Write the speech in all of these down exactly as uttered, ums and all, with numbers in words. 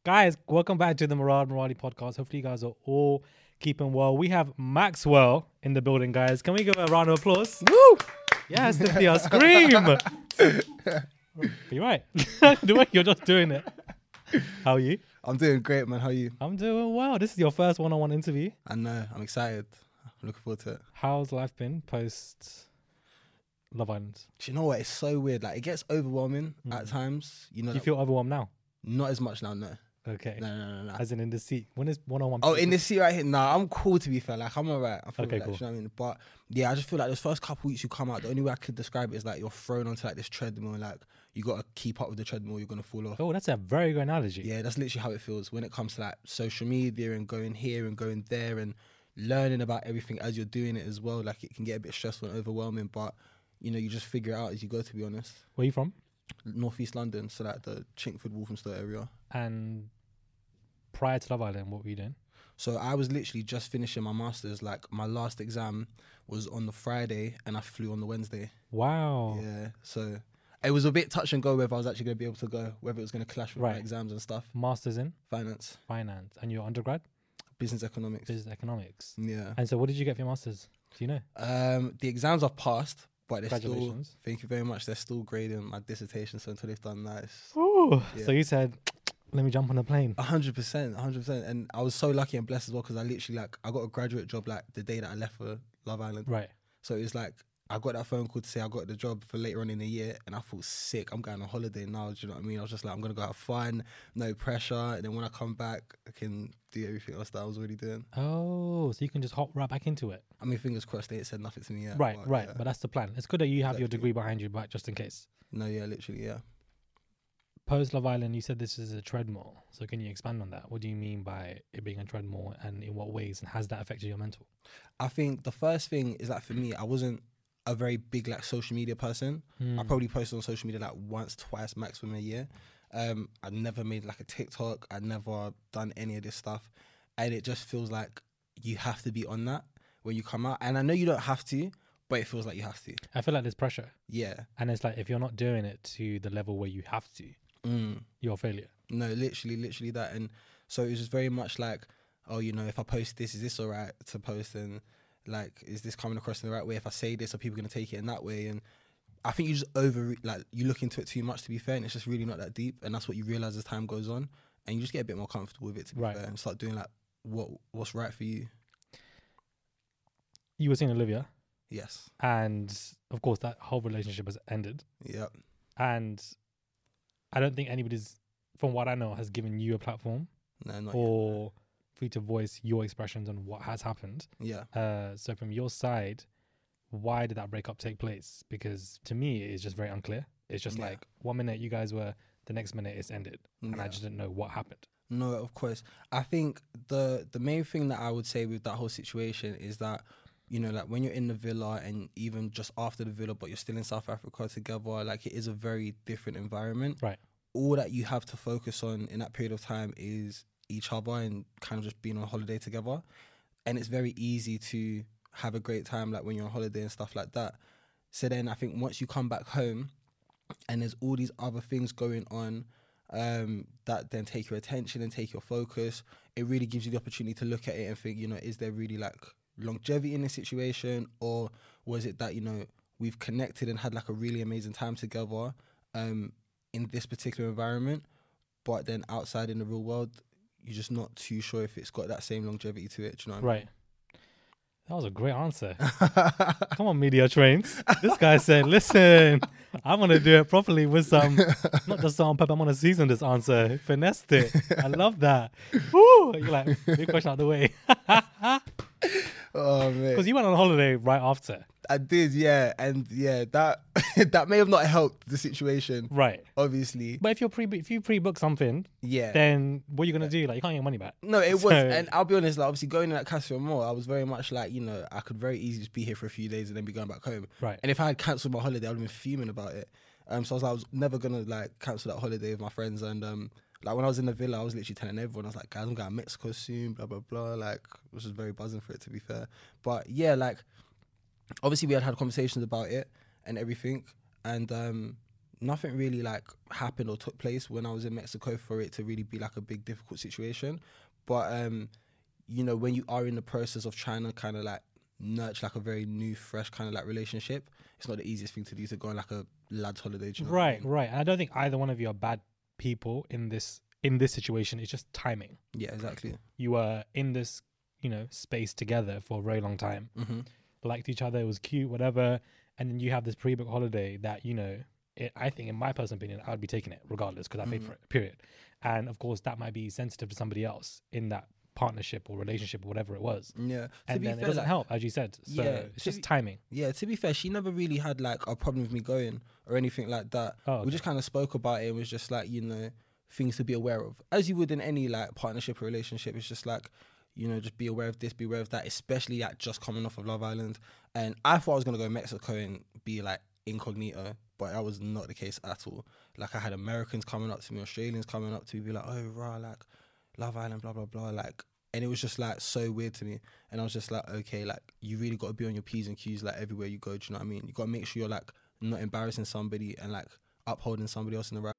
Guys, welcome back to the Murad Muradi podcast. Hopefully you guys are all keeping well. We have Maxwell in the building, guys. Can we give a round of applause? Woo! Yes, Cynthia, scream! You're right. The way you're just doing it. How are you? I'm doing great, man. How are you? I'm doing well. This is your first one-on-one interview. I know. I'm excited. I'm looking forward to it. How's life been post Love Island? Do you know what? It's so weird. Like, it gets overwhelming Mm. at times. You know, Do you like, feel overwhelmed now? not as much now, no. Okay. No, no, no, no. As in in the seat. When is one-on-one? Oh, in the seat right here? Nah, I'm cool, to be fair. Like, I'm all right. I feel Okay, like, cool. you know what I mean? But, yeah, I just feel like those first couple weeks you come out, the only way I could describe it is like you're thrown onto like this treadmill and like you got to keep up with the treadmill, you're going to fall off. Oh, that's a very good analogy. Yeah, that's literally how it feels when it comes to like social media and going here and going there and learning about everything as you're doing it as well. Like, it can get a bit stressful and overwhelming, but you know, you just figure it out as you go, to be honest. Where are you from? Northeast London, so like the Chinkford, Walthamstow area. And prior to Love Island, what were you doing? So I was literally just finishing my master's. Like, my last exam was on the Friday and I flew on the Wednesday. Wow. Yeah, so it was a bit touch and go whether I was actually going to be able to go, whether it was going to clash with Right. my exams and stuff. Masters in Finance, finance. And your undergrad? business economics. Business economics. Yeah. And so what did you get for your masters? Do you know? Um, the exams are passed, but they're still, Congratulations. thank you very much, they're still grading my dissertation, so until they've done that, it's Ooh. Yeah. So you said, let me jump on a plane. A hundred percent, a hundred percent. And I was so lucky and blessed as well because I literally like I got a graduate job like the day that I left for Love Island. Right. So it was like I got that phone call to say I got the job for later on in the year, and I felt sick. I'm going on holiday now. Do you know what I mean? I was just like, I'm gonna go have fun, no pressure, and then when I come back, I can do everything else that I was already doing. Oh, so you can just hop right back into it. I mean, fingers crossed. They ain't said nothing to me yet. right, but, right. yeah. But that's the plan. It's good that you have your Exactly. degree behind you back just in case. No, yeah, literally, yeah. Post Love Island, you said this is a treadmill. So can you expand on that? What do you mean by it being a treadmill, and in what ways, and has that affected your mental? I think the first thing is that for me, I wasn't a very big like social media person. Hmm. I probably posted on social media like once, twice maximum a year. Um, I never made like a TikTok. I never done any of this stuff, and it just feels like you have to be on that when you come out. And I know you don't have to, but it feels like you have to. I feel like there's pressure. Yeah. And it's like, if you're not doing it to the level where you have to, Mm. you're a failure. No, literally, literally that. And so it was just very much like, oh, you know, if I post this, is this all right to post? And like, is this coming across in the right way? If I say this, are people going to take it in that way? And I think you just over, like, you look into it too much, to be fair, and it's just really not that deep. And that's what you realize as time goes on. And you just get a bit more comfortable with it, to be Right. fair, and start doing like what what's right for you. You were seeing Olivia, Yes. and of course that whole relationship has ended. Yep. And I don't think anybody's, from what I know, has given you a platform No, not or for you to voice your expressions on what has happened. yet. Yeah. Uh, so from your side, why did that breakup take place? Because to me, it's just very unclear. It's just Yeah. like one minute you guys were, the next minute it's ended, and I Yeah. just didn't know what happened. No, of course. I think the the main thing that I would say with that whole situation is that, you know, like when you're in the villa and even just after the villa, but you're still in South Africa together, like it is a very different environment. Right. All that you have to focus on in that period of time is each other and kind of just being on holiday together. And it's very easy to have a great time like when you're on holiday and stuff like that. So then I think once you come back home and there's all these other things going on um, that then take your attention and take your focus, it really gives you the opportunity to look at it and think, you know, is there really like longevity in this situation, or was it that, you know, we've connected and had like a really amazing time together um, in this particular environment, but then outside in the real world, you're just not too sure if it's got that same longevity to it. Do you know what I mean? Right. That was a great answer. Come on, media trains. This guy said, listen, I'm going to do it properly with some, not just salt and pepper, I'm going to season this answer. Finessed it. I love that. Woo! You're like, big question out of the way. Oh man, Because you went on holiday right after. I did, yeah, and yeah, that that may have not helped the situation, Right. obviously. But if you're pre if you pre-book something, Yeah, then what are you going to do? Like, you can't get your money back. no, it was, So- and I'll be honest, like obviously going in at Castle Mall, I was very much like, you know, I could very easily just be here for a few days and then be going back home. Right. And if I had cancelled my holiday, I would have been fuming about it. Um, so I was like, I was never gonna like cancel that holiday with my friends, and um, like when I was in the villa, I was literally telling everyone, I was like, guys, I'm going to Mexico soon, blah blah blah. Like, I was just very buzzing for it, to be fair. But yeah, like obviously we had had conversations about it and everything, and um, nothing really like happened or took place when I was in Mexico for it to really be like a big difficult situation. But um, you know, when you are in the process of trying to kind of like nurture like a very new, fresh kind of like relationship, it's not the easiest thing to do to go on like a lad's holiday. Do you know what I Right, mean? right. And I don't think either one of you are bad people in this in this situation. It's just timing. Yeah, exactly. You were in this, you know, space together for a very long time, Mm-hmm. liked each other, it was cute, whatever. And then you have this pre-book holiday that, you know, it, I think in my personal opinion, I would be taking it regardless because I paid Mhm. for it, period. And of course, that might be sensitive to somebody else in that partnership or relationship or whatever it was. Yeah. To And be then it fair, doesn't like, help, as you said. So Yeah, it's to just be- timing. Yeah, to be fair, she never really had like a problem with me going or anything like that. Oh, We okay. just kind of spoke about it and was just like, you know, things to be aware of. As you would in any like partnership or relationship, it's just like, you know, just be aware of this, be aware of that, especially at just coming off of Love Island. And I thought I was going to go to Mexico and be like incognito, but that was not the case at all. Like I had Americans coming up to me, Australians coming up to me, be like, oh, rah, like Love Island, blah, blah, blah. Like, and it was just like so weird to me. And I was just like, okay, like you really got to be on your P's and Q's like everywhere you go. Do you know what I mean? You got to make sure you're like not embarrassing somebody and like upholding somebody else in the right.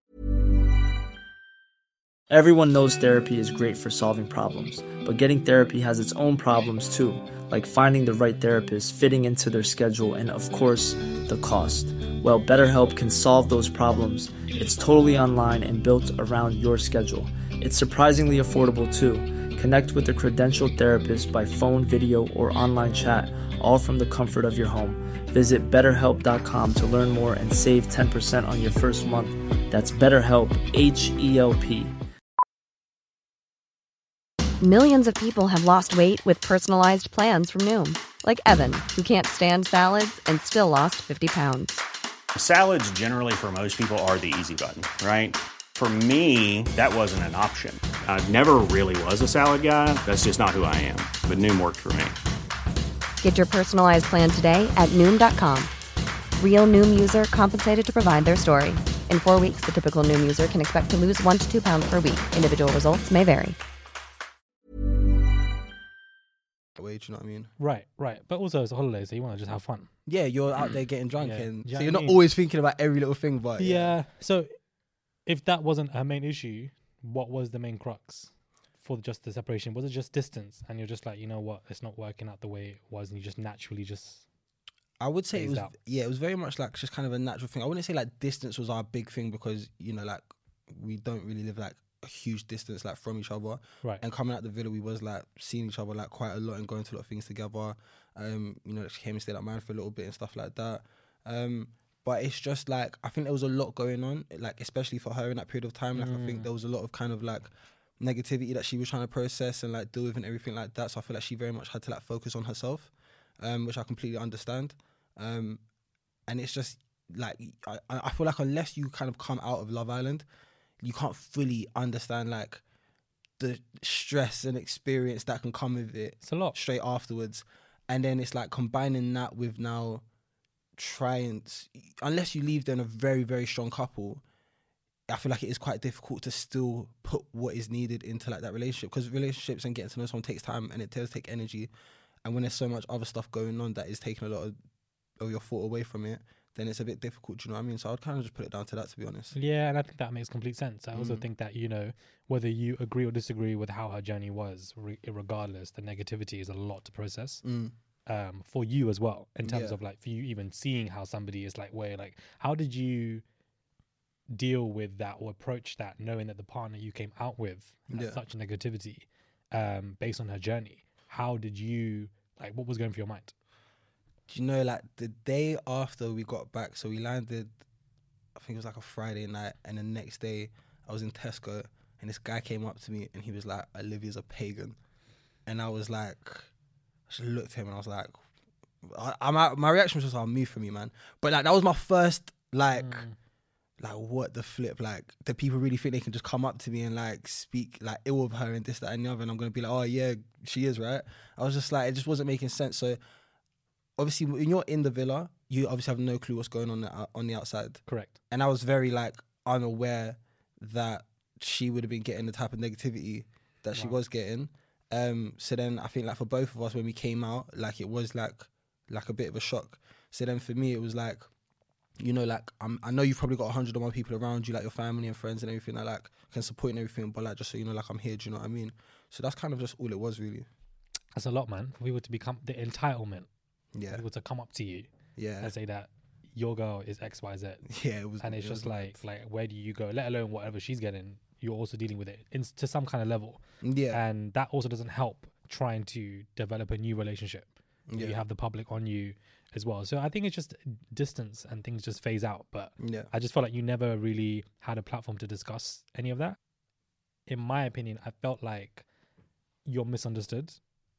Everyone knows therapy is great for solving problems, but getting therapy has its own problems too, like finding the right therapist, fitting into their schedule, and of course, the cost. Well, BetterHelp can solve those problems. It's totally online and built around your schedule. It's surprisingly affordable too. Connect with a credentialed therapist by phone, video, or online chat, all from the comfort of your home. Visit better help dot com to learn more and save ten percent on your first month. That's BetterHelp, H E L P. Millions of people have lost weight with personalized plans from Noom. Like Evan, who can't stand salads and still lost fifty pounds. Salads generally for most people are the easy button, right? For me, that wasn't an option. I never really was a salad guy. That's just not who I am. But Noom worked for me. Get your personalized plan today at Noom dot com. Real Noom user compensated to provide their story. In four weeks, the typical Noom user can expect to lose one to two pounds per week. Individual results may vary. Way, do you know what I mean? Right, right. But also it's a holiday, so you want to just have fun. Yeah, you're out there getting drunk, Yeah. and Yeah, so I you're not mean- always thinking about every little thing. But Yeah. So if that wasn't her main issue, what was the main crux for just the separation? Was it just distance? And you're just like, you know what, it's not working out the way it was, and you just naturally just I would say it phased was out. yeah, it was very much like just kind of a natural thing. I wouldn't say like distance was our big thing because you know like we don't really live like a huge distance like from each other. right. And coming out the villa, we was like seeing each other like quite a lot and going to a lot of things together. Um, you know, she came and stayed at mine for a little bit and stuff like that. Um, but it's just like I think there was a lot going on, like especially for her in that period of time. Like I think there was a lot of kind of like negativity that she was trying to process and like deal with and everything like that. So I feel like she very much had to like focus on herself, um, which I completely understand. Um, and it's just like I, I feel like unless you kind of come out of Love Island, you can't fully understand like the stress and experience that can come with it It's a lot. straight afterwards. And then it's like combining that with now trying, to, unless you leave them a very, very strong couple, I feel like it is quite difficult to still put what is needed into like that relationship, because relationships and getting to know someone takes time and it does take energy. And when there's so much other stuff going on that is taking a lot of, of your thought away from it, then it's a bit difficult, do you know what I mean? So I'd kind of just put it down to that, to be honest. Yeah, and I think that makes complete sense. I also Mm. think that, you know, whether you agree or disagree with how her journey was, re- regardless, the negativity is a lot to process. Mm. Um, for you as well, in terms Yeah. of like for you even seeing how somebody is like, where like, how did you deal with that or approach that, knowing that the partner you came out with has Yeah. such negativity, um, based on her journey? How did you like? What was going through your mind? Do you know, like the day after we got back, so we landed, I think it was like a Friday night, and the next day I was in Tesco and this guy came up to me and he was like, Olivia's a pagan. And I was like, I just looked at him and I was like, I, I, my, my reaction was just, I'll move for me, man. But like, that was my first, like, Mm. like what the flip? Like, do people really think they can just come up to me and like speak like ill of her and this, that and the other, and I'm going to be like, oh yeah, she is, right? I was just like, it just wasn't making sense. So obviously when you're in the villa, you obviously have no clue what's going on the, on the outside. Correct. And I was very like unaware that she would have been getting the type of negativity that she Wow. was getting. Um, so then I think like for both of us, when we came out, like it was like like a bit of a shock. So then for me, it was like, you know, like, I'm, I know you've probably got a hundred or more people around you, like your family and friends and everything that like can support and everything, but like just so you know, like I'm here. Do you know what I mean? So that's kind of just all it was, really. That's a lot, man. For people to become the entitlement. Yeah. For people to come up to you Yeah. and say that your girl is X, Y, Z. Yeah. It was. And it's it just was like, like, where do you go? Let alone whatever she's getting, you're also dealing with it in, to some kind of level. Yeah. And that also doesn't help trying to develop a new relationship. Yeah. You have the public on you as well. So I think it's just distance and things just phase out. But Yeah. I just felt like you never really had a platform to discuss any of that. In my opinion, I felt like you're misunderstood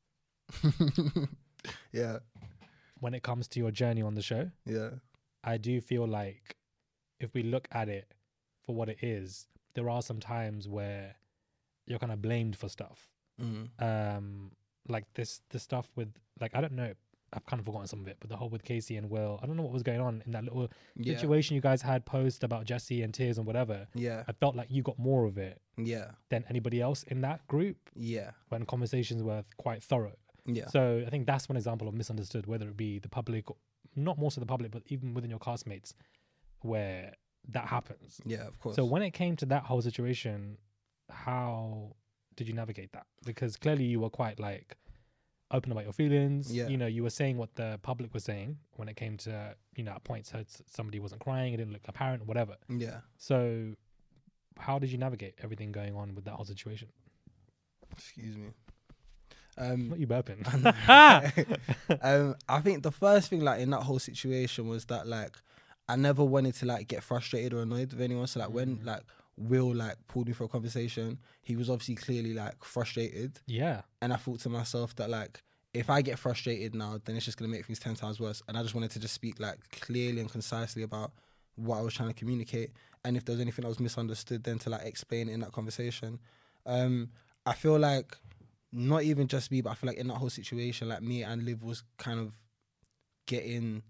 Yeah. when it comes to your journey on the show. Yeah. I do feel like if we look at it for what it is, there are some times where you're kind of blamed for stuff. Mm. Um, like this, the stuff with, like, I don't know, I've kind of forgotten some of it, but the whole with Casey and Will, I don't know what was going on in that little Yeah. situation you guys had post about Jesse and Tears and whatever. Yeah. I felt like you got more of it Yeah. than anybody else in that group Yeah. when conversations were quite thorough. Yeah. So I think that's one example of misunderstood, whether it be the public, or not most of the public, but even within your castmates, where that happens. Yeah. Of course. So when it came to that whole situation, how did you navigate that? Because clearly you were quite like open about your feelings. Yeah. You know, you were saying what the public was saying when it came to, you know, at points heard somebody wasn't crying, it didn't look apparent, whatever. Yeah. So how did you navigate everything going on with that whole situation? Excuse me. Um, Not you burping. um, I think the first thing, like, in that whole situation was that, like, I never wanted to, like, get frustrated or annoyed with anyone. So, like, mm. when, like, Will, like, pulled me for a conversation, he was obviously clearly, like, frustrated. Yeah. And I thought to myself that, like, if I get frustrated now, then it's just going to make things ten times worse. And I just wanted to just speak, like, clearly and concisely about what I was trying to communicate. And if there was anything that was misunderstood, then to, like, explain it in that conversation. Um, I feel like, not even just me, but I feel like in that whole situation, like, me and Liv was kind of getting,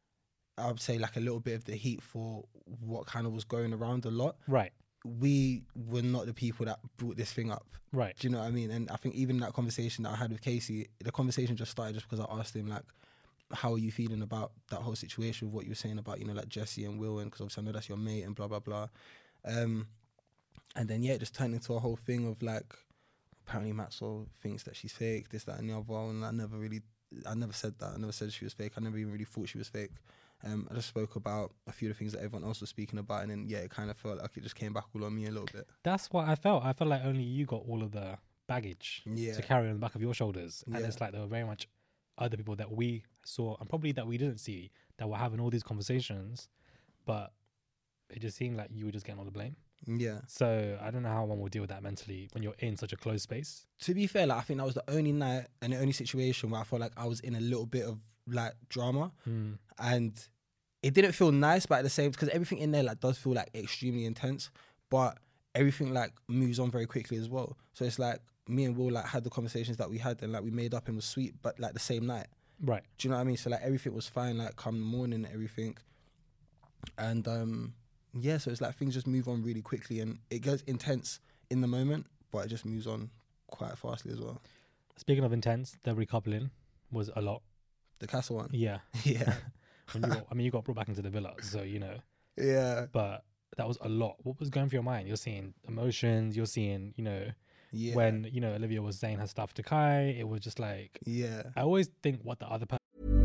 I would say, like, a little bit of the heat for what kind of was going around a lot. Right. We were not the people that brought this thing up. Right. Do you know what I mean? And I think even in that conversation that I had with Casey, the conversation just started just because I asked him, like, how are you feeling about that whole situation, what you were saying about, you know, like, Jesse and Will, and because obviously I know that's your mate and blah, blah, blah. Um, and then, yeah, it just turned into a whole thing of, like, apparently Maxwell thinks that she's fake, this, that, and the other. And I never really, I never said that. I never said she was fake. I never even really thought she was fake. Um, I just spoke about a few of the things that everyone else was speaking about. And then, yeah, it kind of felt like it just came back all on me a little bit. That's what I felt. I felt like only you got all of the baggage Yeah. to carry on the back of your shoulders. And Yeah. it's like there were very much other people that we saw, and probably that we didn't see, that were having all these conversations. But it just seemed like you were just getting all the blame. Yeah. So I don't know how one will deal with that mentally when you're in such a closed space. To be fair, like, I think that was the only night and the only situation where I felt like I was in a little bit of, like, drama. Mm. And it didn't feel nice, but at the same, because everything in there, like, does feel, like, extremely intense, but everything, like, moves on very quickly as well. So it's like me and Will, like, had the conversations that we had and, like, we made up and was sweet, but, like, the same night. Right. Do you know what I mean? So, like, everything was fine, like, come the morning and everything. And, um, yeah, so it's like things just move on really quickly and it gets intense in the moment, but it just moves on quite fastly as well. Speaking of intense, the recoupling was a lot. The Castle one? Yeah. Yeah. When you got, I mean, you got brought back into the villa, so, you know. Yeah. But that was a lot. What was going through your mind? You're seeing emotions, you're seeing, you know, Yeah. when, you know, Olivia was saying her stuff to Kai, it was just like, Yeah. I always think what the other person.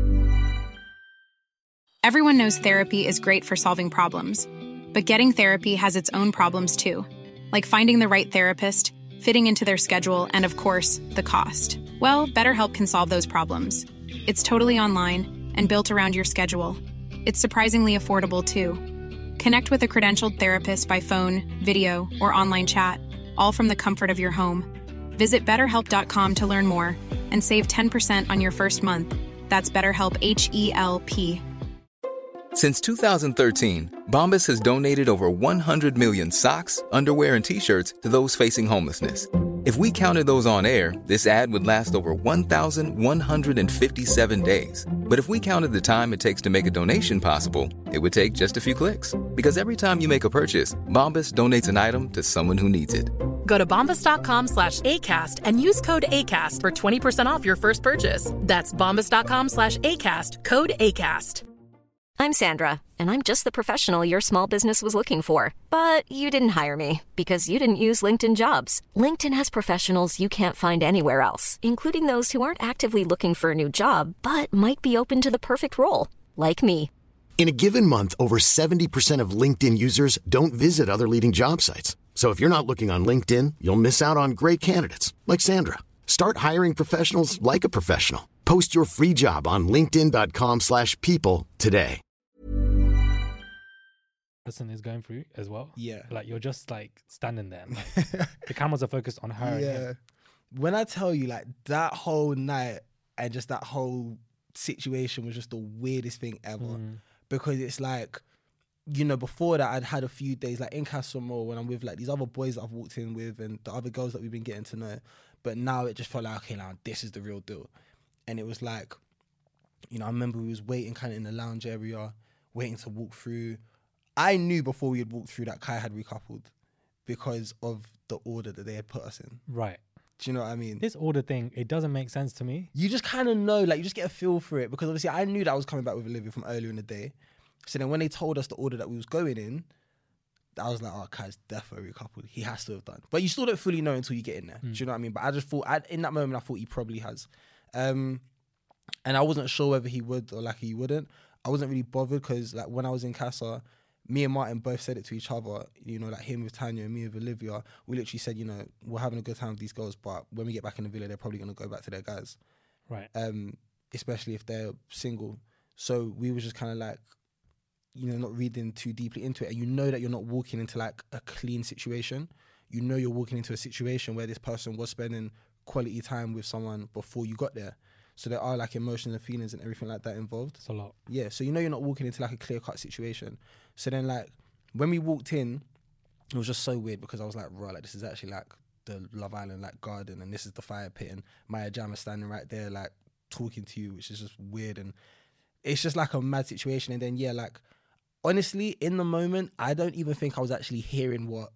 Everyone knows therapy is great for solving problems, but getting therapy has its own problems too, like finding the right therapist, fitting into their schedule, and of course, the cost. Well, BetterHelp can solve those problems. It's totally online and built around your schedule. It's surprisingly affordable too. Connect with a credentialed therapist by phone, video, or online chat, all from the comfort of your home. Visit better help dot com to learn more and save ten percent on your first month. That's BetterHelp, H E L P. Since two thousand thirteen, Bombas has donated over one hundred million socks, underwear, and T-shirts to those facing homelessness. If we counted those on air, this ad would last over one thousand one hundred fifty-seven days. But if we counted the time it takes to make a donation possible, it would take just a few clicks. Because every time you make a purchase, Bombas donates an item to someone who needs it. Go to bombas.com slash ACAST and use code ACAST for twenty percent off your first purchase. That's bombas.com slash ACAST, code ACAST. I'm Sandra, and I'm just the professional your small business was looking for. But you didn't hire me because you didn't use LinkedIn Jobs. LinkedIn has professionals you can't find anywhere else, including those who aren't actively looking for a new job, but might be open to the perfect role, like me. In a given month, over seventy percent of LinkedIn users don't visit other leading job sites. So if you're not looking on LinkedIn, you'll miss out on great candidates like Sandra. Start hiring professionals like a professional. Post your free job on linkedin.com slash people today. Person is going through as well. Yeah. Like you're just like standing there. and, Like, the cameras are focused on her. Yeah. And him. When I tell you, like, that whole night and just that whole situation was just the weirdest thing ever. Mm. Because it's like, you know, before that I'd had a few days like in Castle Mall when I'm with like these other boys that I've walked in with and the other girls that we've been getting to know. But now it just felt like, okay, now this is the real deal. And it was like, you know, I remember we was waiting kind of in the lounge area, waiting to walk through. I knew before we had walked through that Kai had recoupled because of the order that they had put us in. Right. Do you know what I mean? This order thing, it doesn't make sense to me. You just kind of know, like you just get a feel for it because obviously I knew that I was coming back with Olivia from earlier in the day. So then when they told us the order that we was going in, I was like, oh, Kai's definitely recoupled. He has to have done. But you still don't fully know until you get in there. Mm. Do you know what I mean? But I just thought, I, in that moment, I thought he probably has. Um, and I wasn't sure whether he would or like he wouldn't. I wasn't really bothered because like when I was in Casa, me and Martin both said it to each other, you know, like him with Tanya and me with Olivia. We literally said, you know, we're having a good time with these girls, but when we get back in the villa, they're probably going to go back to their guys. Right. Um, especially if they're single. So we were just kind of like, you know, not reading too deeply into it. And you know that you're not walking into like a clean situation. You know you're walking into a situation where this person was spending quality time with someone before you got there. So there are like emotions and feelings and everything like that involved. It's a lot. Yeah, so you know you're not walking into like a clear-cut situation. So then like, when we walked in, it was just so weird because I was like, right, like this is actually like the Love Island like garden and this is the fire pit and Maya Jam is standing right there like talking to you, which is just weird. And it's just like a mad situation. And then, yeah, like, honestly, in the moment, I don't even think I was actually hearing what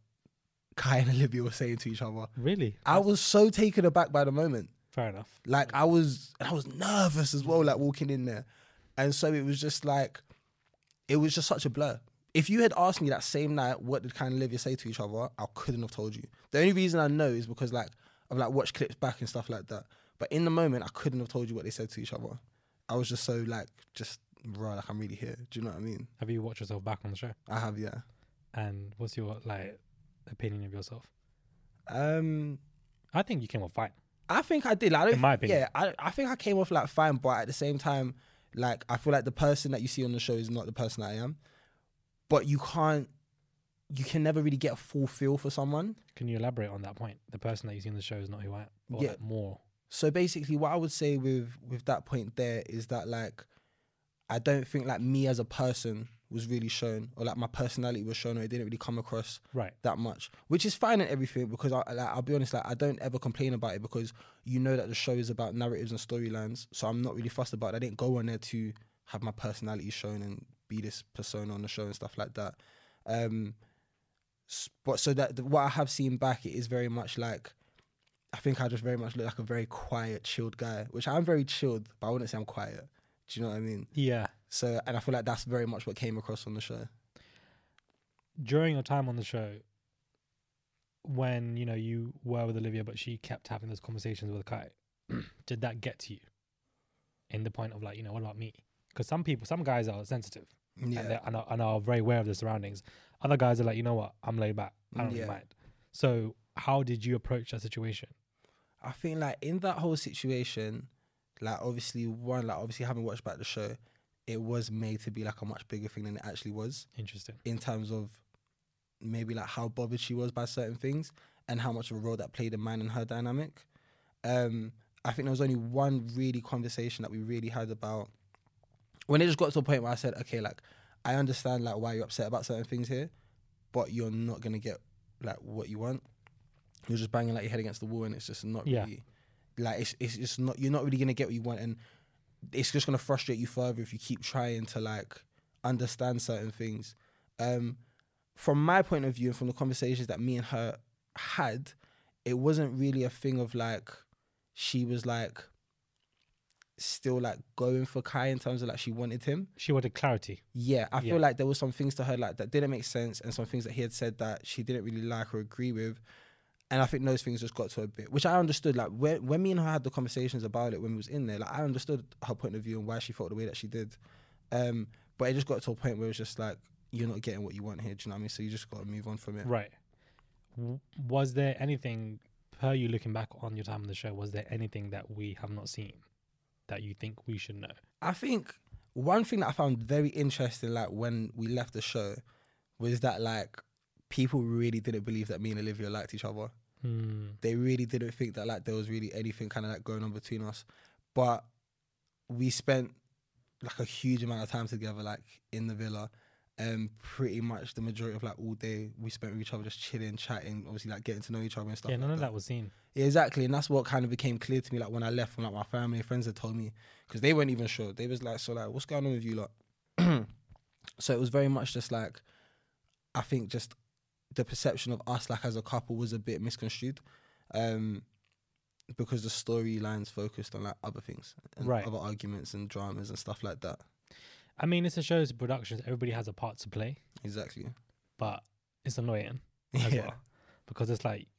Kai and Olivia were saying to each other. Really? I was so taken aback by the moment. Fair enough. Like, I was, I was nervous as well, like, walking in there. And so it was just like, it was just such a blur. If you had asked me that same night, what did Kai and Olivia say to each other, I couldn't have told you. The only reason I know is because, like, I've, like, watched clips back and stuff like that. But in the moment, I couldn't have told you what they said to each other. I was just so, like, just... right, like I'm really here. Do you know what I mean? Have you watched yourself back on the show? I have, yeah. And what's your like opinion of yourself? Um, I think you came off fine. I think I did. Like, I don't In my opinion, yeah, I I think I came off like fine, but at the same time, like I feel like the person that you see on the show is not the person that I am. But you can't, you can never really get a full feel for someone. Can you elaborate on that point? The person that you see on the show is not who I am. Or Yeah. like more. So basically, what I would say with with that point there is that like, I don't think like me as a person was really shown, or like my personality was shown, or it didn't really come across right that much, which is fine and everything. Because I, like, I'll be honest, like I don't ever complain about it because you know that the show is about narratives and storylines, so I'm not really fussed about it. I didn't go on there to have my personality shown and be this persona on the show and stuff like that. Um, but so that what I have seen back, it is very much like, I think I just very much look like a very quiet, chilled guy, which I'm very chilled, but I wouldn't say I'm quiet. Do you know what I mean? Yeah. So, and I feel like that's very much what came across on the show. During your time on the show, when, you know, you were with Olivia, but she kept having those conversations with Kai, did that get to you? In the point of like, you know, what about me? Because some people, some guys are sensitive Yeah. and, and, are, and are very aware of their surroundings. Other guys are like, you know what, I'm laid back. I don't Yeah. really mind. So how did you approach that situation? I think like in that whole situation, like obviously one, like obviously having watched back the show, it was made to be like a much bigger thing than it actually was. Interesting. In terms of maybe like how bothered she was by certain things and how much of a role that played in mine and her dynamic. Um, I think there was only one really conversation that we really had about when it just got to a point where I said, okay, like I understand like why you're upset about certain things here, but you're not gonna get like what you want. You're just banging like your head against the wall, and it's just not Yeah. really like it's it's just not you're not really gonna get what you want, and it's just gonna frustrate you further if you keep trying to like understand certain things. Um, from my point of view and from the conversations that me and her had, it wasn't really a thing of like she was like still like going for Kai in terms of like she wanted him. She wanted clarity. Yeah, I feel Yeah. like there were some things to her like that didn't make sense, and some things that he had said that she didn't really like or agree with. And I think those things just got to a bit, which I understood. Like when, when me and her had the conversations about it when we was in there, like I understood her point of view and why she felt the way that she did. Um, but it just got to a point where it was just like, you're not getting what you want here. Do you know what I mean? So you just got to move on from it. Right. W- Was there anything, per you looking back on your time on the show, was there anything that we have not seen that you think we should know? I think one thing that I found very interesting, like when we left the show, was that like people really didn't believe that me and Olivia liked each other. Hmm. They really didn't think that like there was really anything kind of like going on between us. But we spent like a huge amount of time together, like in the villa. Um, pretty much the majority of like all day we spent with each other, just chilling, chatting, obviously like getting to know each other and stuff. Yeah, none like of that. that was seen. Yeah, exactly, and that's what kind of became clear to me. Like when I left, from like my family and friends had told me, because they weren't even sure. They was like, "So like, what's going on with you lot?" So it was very much just like, I think just the perception of us like as a couple was a bit misconstrued, um, because the storylines focused on like other things, and Right. other arguments and dramas and stuff like that. I mean, it's a show, it's a production, everybody has a part to play, Exactly. but it's annoying as Yeah. well. Because it's like,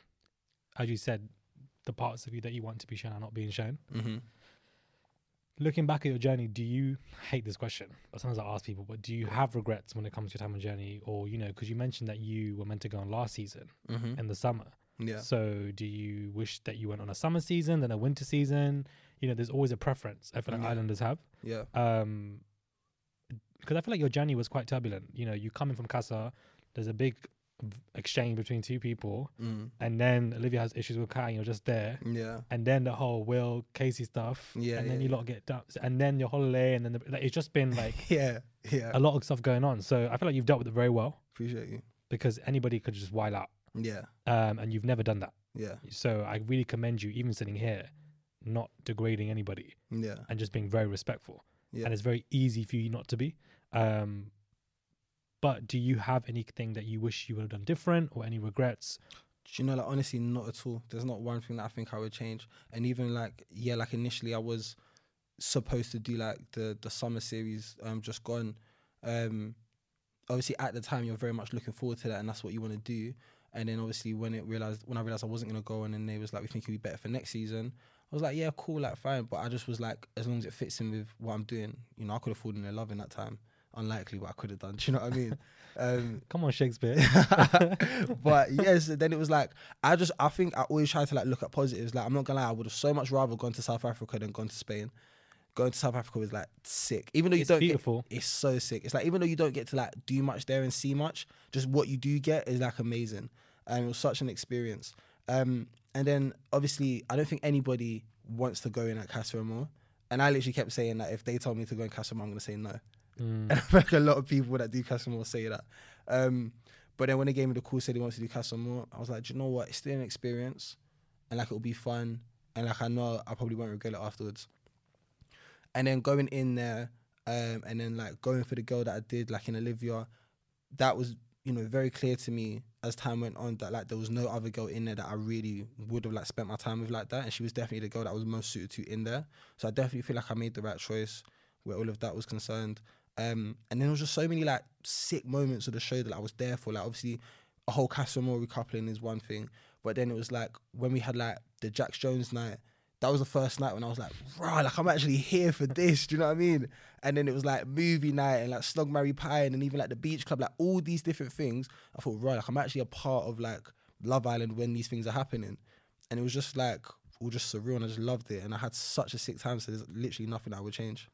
as you said, the parts of you that you want to be shown are not being shown. Mm-hmm. Looking back at your journey, do you I hate this question? But sometimes I ask people, but do you have regrets when it comes to your time on journey? Or, you know, because you mentioned that you were meant to go on last season Mm-hmm. in the summer. Yeah. So do you wish that you went on a summer season, then a winter season? You know, there's always a preference. I feel like Yeah. Islanders have. Yeah. Um, because I feel like your journey was quite turbulent. You know, you coming from Casa, there's a big v- exchange between two people, Mm. and then Olivia has issues with Kai, and you're just there. Yeah. And then the whole Will Casey stuff, Yeah, and then yeah, you yeah. lot get dumped, and then your holiday, and then the, like, it's just been like Yeah. Yeah. a lot of stuff going on. So I feel like you've dealt with it very well, Appreciate you. because anybody could just wild out, Yeah. um, and you've never done that. Yeah. So I really commend you, even sitting here, not degrading anybody Yeah. and just being very respectful. Yeah. And it's very easy for you not to be. Um, but do you have anything that you wish you would have done different, or any regrets? Do you know, like, honestly, not at all. There's not one thing that I think I would change. And even like, yeah, like initially I was supposed to do like the the summer series, um, just gone. Um, obviously at the time you're very much looking forward to that, and that's what you want to do. And then obviously when it realized, when I realized I wasn't gonna go on, and they was like, we think it'd be better for next season, I was like, yeah, cool, like fine. But I just was like, as long as it fits in with what I'm doing, you know, I could have fallen in love in that time. Unlikely, but I could have done. Do you know what I mean? Um, Come on, Shakespeare. but yes, then it was like, I just, I think I always try to like look at positives. Like, I'm not gonna lie, I would have so much rather gone to South Africa than gone to Spain. Going to South Africa was like sick. Even though you It's don't beautiful. get, it's so sick. It's like, even though you don't get to like do much there and see much, just what you do get is like amazing. And it was such an experience. Um, and then obviously, I don't think anybody wants to go in at Casa Amor. And I literally kept saying that if they told me to go in Casa Amor, I'm gonna say no. Mm. And I feel like a lot of people that do Casa Amor say that. Um, but then when they gave me the call, said they wanted to do Casa Amor, I was like, do you know what? It's still an experience, and like it'll be fun, and like I know I probably won't regret it afterwards. And then going in there, um, and then like going for the girl that I did, like in Olivia, that was, you know, very clear to me as time went on that like there was no other girl in there that I really would have like spent my time with like that, and she was definitely the girl that I was most suited to in there. So I definitely feel like I made the right choice where all of that was concerned. Um, and then there was just so many like sick moments of the show that I was there for. Like obviously, a whole Casa Amor recoupling is one thing, but then it was like when we had like the Jax Jones night. That was the first night when I was like, right, like I'm actually here for this. Do you know what I mean? And then it was like movie night and like Slug Marry Pie, and then even like the beach club, like all these different things. I thought, right, like I'm actually a part of like Love Island when these things are happening. And it was just like all just surreal, and I just loved it. And I had such a sick time. So there's literally nothing I would change.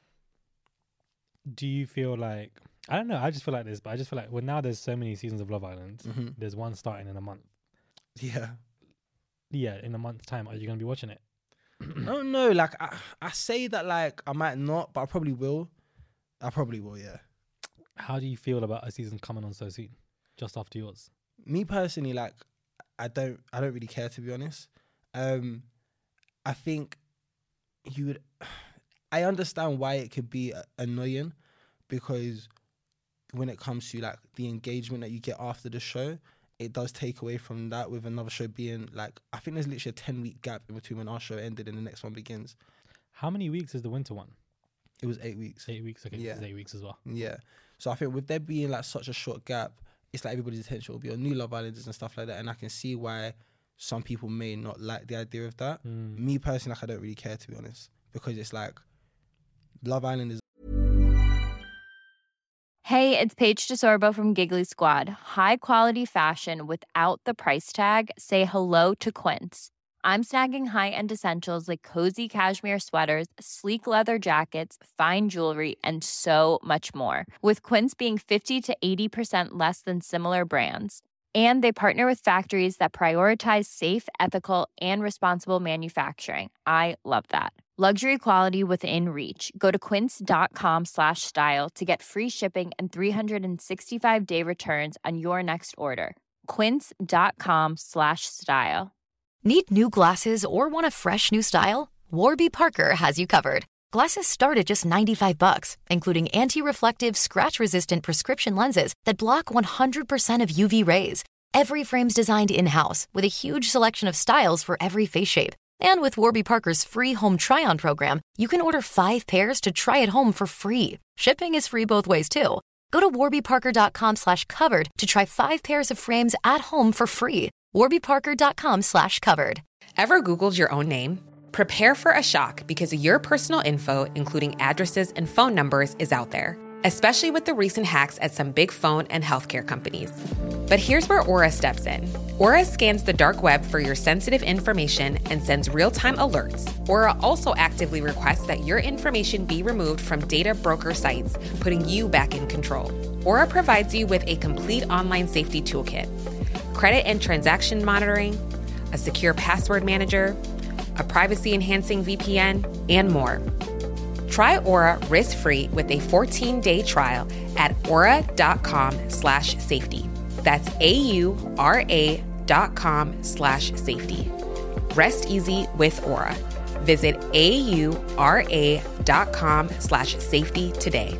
Do you feel like, I don't know, I just feel like this, but I just feel like, well, now there's so many seasons of Love Island. Mm-hmm. There's one starting in a month. Yeah. Yeah, in a month's time, are you going to be watching it? I don't know. Like I, I say that like I might not, but I probably will. I probably will. Yeah. How do you feel about a season coming on so soon, just after yours? Me personally, like I don't, I don't really care, to be honest. Um, I think you would. I understand why it could be uh, annoying, because when it comes to like the engagement that you get after the show, it does take away from that, with another show being like, I think there's literally a ten week gap in between when our show ended and the next one begins. How many weeks is the winter one? It was eight weeks. Eight weeks. Okay, Yeah. this is eight weeks as well. Yeah. So I think with there being like such a short gap, it's like everybody's attention will be on new Love Islanders and stuff like that. And I can see why some people may not like the idea of that. Mm. Me personally, like I don't really care, to be honest, because it's like Love Island is. Hey, it's Paige DeSorbo from Giggly Squad. High quality fashion without the price tag. Say hello to Quince. I'm snagging high-end essentials like cozy cashmere sweaters, sleek leather jackets, fine jewelry, and so much more. With Quince being fifty to eighty percent less than similar brands. And they partner with factories that prioritize safe, ethical, and responsible manufacturing. I love that. Luxury quality within reach. Go to quince.com slash style to get free shipping and three sixty-five day returns on your next order. Quince.com slash style. Need new glasses or want a fresh new style? Warby Parker has you covered. Glasses start at just ninety-five bucks, including anti-reflective, scratch-resistant prescription lenses that block one hundred percent of U V rays. Every frame's designed in-house with a huge selection of styles for every face shape. And with Warby Parker's free home try-on program, you can order five pairs to try at home for free. Shipping is free both ways, too. Go to warbyparker.com slash covered to try five pairs of frames at home for free. warbyparker.com slash covered. Ever Googled your own name? Prepare for a shock because your personal info, including addresses and phone numbers, is out there, especially with the recent hacks at some big phone and healthcare companies. But here's where Aura steps in. Aura scans the dark web for your sensitive information and sends real-time alerts. Aura also actively requests that your information be removed from data broker sites, putting you back in control. Aura provides you with a complete online safety toolkit, credit and transaction monitoring, a secure password manager, a privacy-enhancing V P N, and more. Try Aura risk-free with a fourteen-day trial at aura.com slash safety. That's A-U-R-A dot com slash safety. Rest easy with Aura. Visit A-U-R-A dot com slash safety today.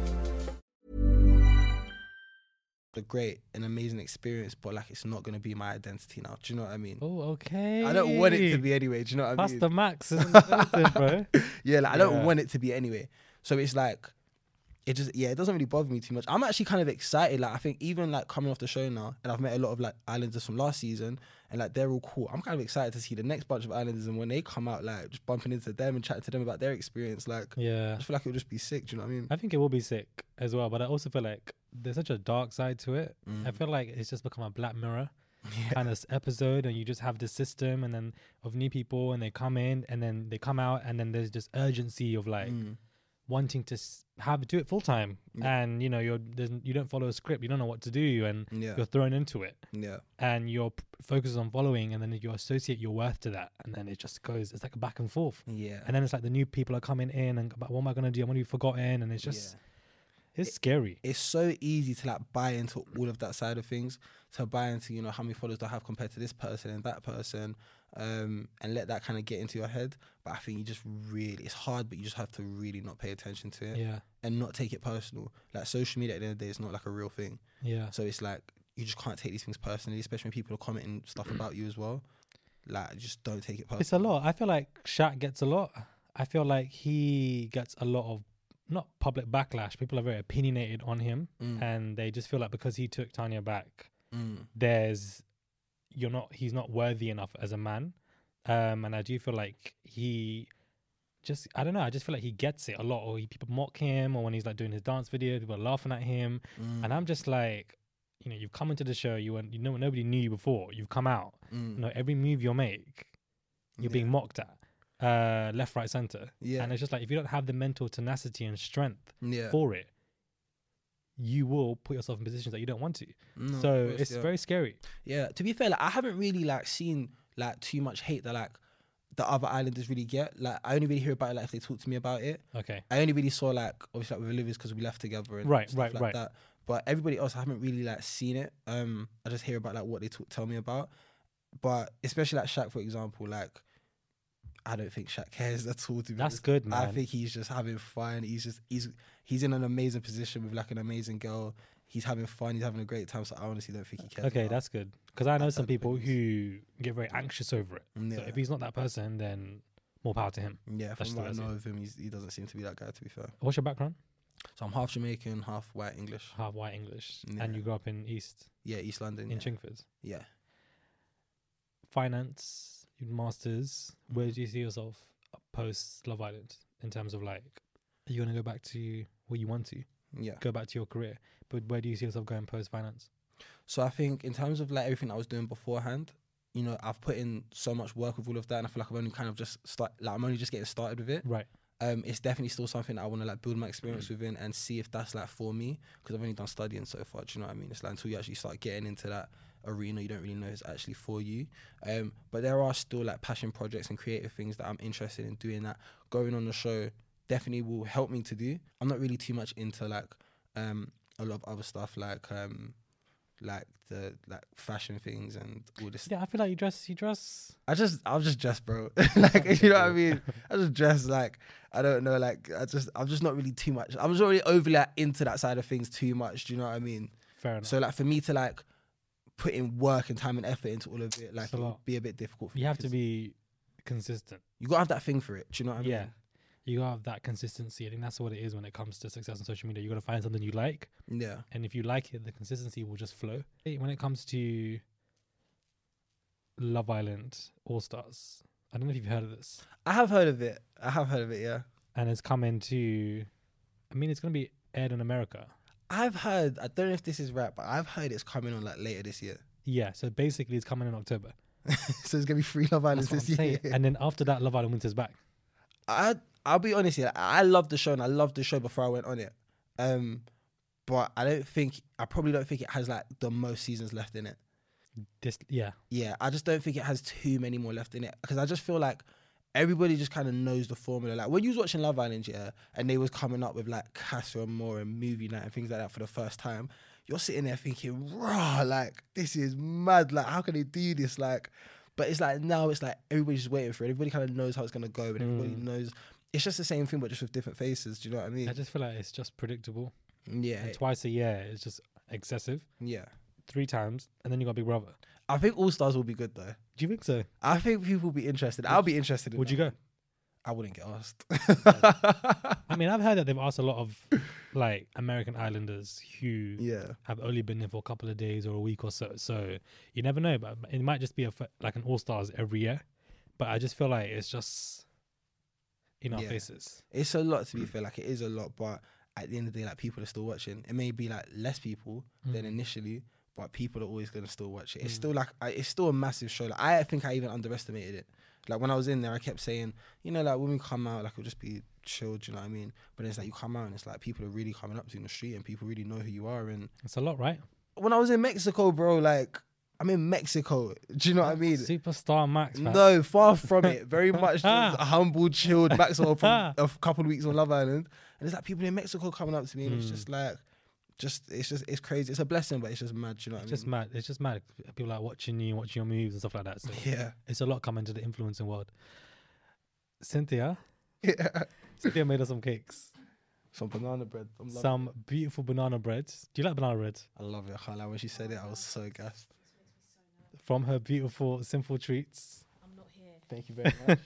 A great and amazing experience, but like it's not going to be my identity now. Do you know what I mean? Oh, okay. I don't want it to be anyway. Do you know what I That's mean? the max, isn't it, bro? Yeah, like I don't Yeah. want it to be anyway. So it's like, it just, yeah, it doesn't really bother me too much. I'm actually kind of excited. Like I think even like coming off the show now, and I've met a lot of like Islanders from last season, and like they're all cool. I'm kind of excited to see the next bunch of Islanders, and when they come out, like just bumping into them and chatting to them about their experience. Like, Yeah. I just feel like it'll just be sick. Do you know what I mean? I think it will be sick as well, but I also feel like there's such a dark side to it. I Mm. feel like it's just become a Black Mirror kind of episode, and you just have this system and then of new people, and they come in and then they come out, and then there's this urgency of like Mm. wanting to s- have do it full time, Yeah. and you know you're there's, you don't follow a script, you don't know what to do, and Yeah. you're thrown into it, Yeah. and you're p- focused on following, and then you associate your worth to that, and then it just goes, it's like a back and forth. Yeah. And then it's like the new people are coming in, and but what am I gonna do? I'm gonna be forgotten, and it's just Yeah. it's scary. It's so easy to like buy into all of that side of things, to buy into, you know, how many followers do I have compared to this person and that person, um, and let that kind of get into your head. But I think you just really, it's hard, but you just have to really not pay attention to it Yeah, and not take it personal. Like social media at the end of the day is not like a real thing. yeah. So it's like, you just can't take these things personally, especially when people are commenting stuff about you as well. Like, just don't take it personally. It's a lot. I feel like Shaq gets a lot. I feel like he gets a lot of not public backlash. People are very opinionated on him, Mm. and they just feel like because he took Tanya back, Mm. there's you're not he's not worthy enough as a man. Um, and I do feel like he just I don't know. I just feel like he gets it a lot, or he, people mock him, or when he's like doing his dance video, people are laughing at him, Mm. and I'm just like, you know, you've come into the show, you weren't, you know, nobody knew you before. You've come out, Mm. you know, every move you make, you're being Yeah. mocked at, uh, left, right, center. Yeah. And it's just like, if you don't have the mental tenacity and strength Yeah. for it, you will put yourself in positions that you don't want to. No, of so course, it's yeah. very scary. Yeah, to be fair, like I haven't really like seen like too much hate that like the other islanders really get. Like I only really hear about it like if they talk to me about it. Okay. I only really saw like obviously like with Olivia's because we left together and Right, stuff right, like right. that. But everybody else, I haven't really like seen it. Um, I just hear about like what they talk, tell me about. But especially like Shaq, for example, like I don't think Shaq cares at all. To be That's honest. good, I man. think he's just having fun. He's just he's he's in an amazing position with like an amazing girl. He's having fun. He's having a great time. So I honestly don't think he cares. Okay, about that's good. Because I know that some side of people things. who get very anxious over it. So Yeah. if he's not that person, then more power to him. Yeah, That's from what I the way I know see of him, he's, he doesn't seem to be that guy, to be fair. What's your background? So I'm half Jamaican, half white English. Half white English. Yeah. And you grew up in East, Yeah, East London. in yeah. Chingford. Yeah. Finance, you masters. Where do you see yourself post Love Island in terms of like, are you going to go back to where you want to? Yeah. Go back to your career. But where do you see yourself going post finance? So I think in terms of like everything I was doing beforehand, you know, I've put in so much work with all of that, and I feel like I've only kind of just start, like I'm only just getting started with it. Right. Um, it's definitely still something that I want to like build my experience within and see if that's like for me, because I've only done studying so far. Do you know what I mean? It's like until you actually start getting into that arena, you don't really know it's actually for you. Um, but there are still like passion projects and creative things that I'm interested in doing. That going on the show definitely will help me to do. I'm not really too much into like um a lot of other stuff like um like the like fashion things and all this. Yeah, I feel like you dress, you dress. I just, I'm just dressed, bro. Like, you know what I mean? I just dress like, I don't know, like, I just, I'm just not really too much. I'm just not really overly like, into that side of things too much. Do you know what I mean? Fair enough. So like, for me to like put in work and time and effort into all of it, like, It's a it would lot. be a bit difficult for You me have to 'cause be consistent. You gotta have that thing for it. Do you know what I Yeah. mean? You gotta have that consistency. I think that's what it is when it comes to success on social media. You gotta find something you like. Yeah. And if you like it, the consistency will just flow. When it comes to Love Island All Stars, I don't know if you've heard of this. I have heard of it. I have heard of it, yeah. And it's coming to, I meit's going to be aired in America. I've heard, I don't know if this is right, but I've heard it's coming on like later this year. Yeah, so basically it's coming in October. So it's gonna be three Love Islands That's this what I'm year. saying. And then after that, Love Island Winter's back. I I'll be honest here. I loved the show and I loved the show before I went on it. Um, but I don't think I probably don't think it has like the most seasons left in it. This, yeah, Yeah, I just don't think it has too many more left in it because I just feel like everybody just kind of knows the formula. Like when you was watching Love Island, yeah, and they was coming up with like Casa Amor and movie night and things like that for the first time, you're sitting there thinking, raw, like this is mad. Like how can they do this? Like, but it's like now it's like everybody's just waiting for it. Everybody kind of knows how it's gonna go, and everybody Mm. knows. It's just the same thing, but just with different faces. Do you know what I mean? I just feel like it's just predictable. Yeah. And twice a year is just excessive. Yeah. Three times, and then you got Big Brother. I think All Stars will be good though. Do you think so? I think people will be interested. I'll be interested in Would that. you go? I wouldn't get asked. I mean, I've heard that they've asked a lot of like American Islanders who Yeah. have only been there for a couple of days or a week or so. So you never know, but it might just be a f- like an All Stars every year. But I just feel like it's just in our Yeah. faces. It's a lot, to be fair. Like, it is a lot, but at the end of the day, like, people are still watching. It may be, like, less people than Mm. initially, but people are always going to still watch it. It's Mm. still, like, I, it's still a massive show. Like, I think I even underestimated it. Like, when I was in there, I kept saying, you know, like, when we come out, like, it'll just be chill, do you know what I mean? But it's like, you come out and it's like, people are really coming up to you in the street and people really know who you are. And It's a lot, right? when I was in Mexico, bro, like, I'm in Mexico. Do you know what I mean? Superstar Max, man. No, far from it. Very much just a humble, chilled Maxwell from a couple of weeks on Love Island. And it's like people in Mexico coming up to me and it's Mm. just like, just, it's just, it's crazy. It's a blessing, but it's just mad. Do you know what It's I mean? just mad. It's just mad. People like watching you, watching your moves and stuff like that. So Yeah. it's a lot coming to the influencing world. Cynthia, Yeah. Cynthia made us some cakes. Some banana bread. I'm loving Some it. beautiful banana bread. Do you like banana bread? I love it. I can't lie. When she said it, I was so gassed. From her beautiful Simple Treats. I'm not here. Thank you very much.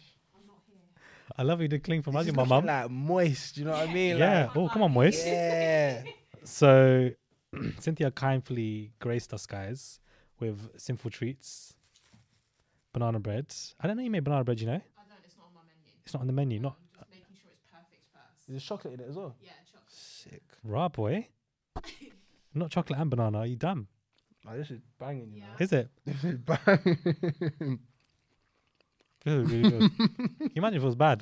I love you to cling from This hugging is my looking, mum. like moist. Do you know what I mean? Yeah. Like, Oh, come on, Moist. yeah. So, Cynthia kindly graced us, guys, with Simple Treats, banana bread. I don't know you made banana bread, you know? I don't. It's not on my menu. It's not on the menu. Not I'm just making sure it's perfect first. Is there chocolate in it as well? Yeah, chocolate. Sick. raw, boy. Not chocolate and banana. Are you dumb? Oh, this is banging, you know. Is it? This is banging. This is really good. Can you imagine if it was bad?